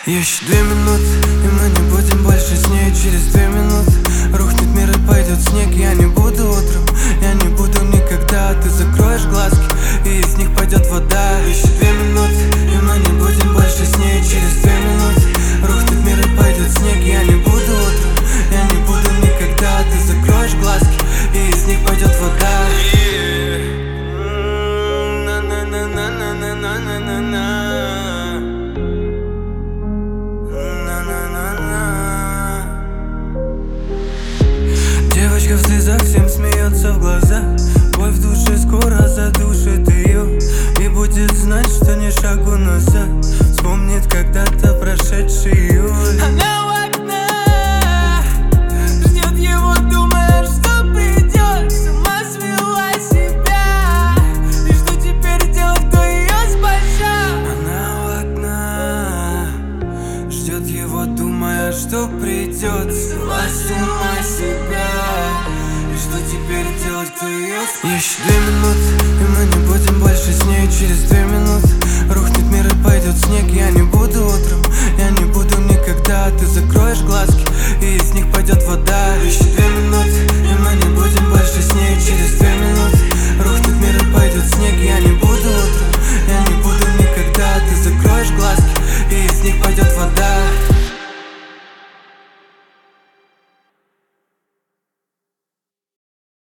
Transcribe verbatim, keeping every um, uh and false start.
Еще две минуты, и мы не будем больше с ней. Через две минуты рухнет мир и пойдет снег. Я не буду утром, я не буду никогда. Ты закроешь глазки, и из них пойдет вода. Еще две минуты, и мы не будем больше с ней. Через две минуты рухнет мир и пойдет снег. Я не буду утром, я не буду никогда. Ты закроешь глазки, и из них пойдет вода. Девочка в слезах всем смеется в глаза. Боль в душе скоро задушит ее, и будет знать, что ни шагу назад. Вспомнит когда-то прошедший июль. Она у окна ждет его, думая, что придет. Сама свела себя, и что теперь делать, кто ее спасет? Она у окна ждет его, думая, что придет. Свела сама себя, и что теперь делать, кто ее спасет? Еще две минуты, и мы не будем больше с ней. Через две минуты рухнет мир и пойдет снег. Я не буду утром, я не буду никогда. Ты закроешь глазки, и из них пойдет вода. Еще две минуты,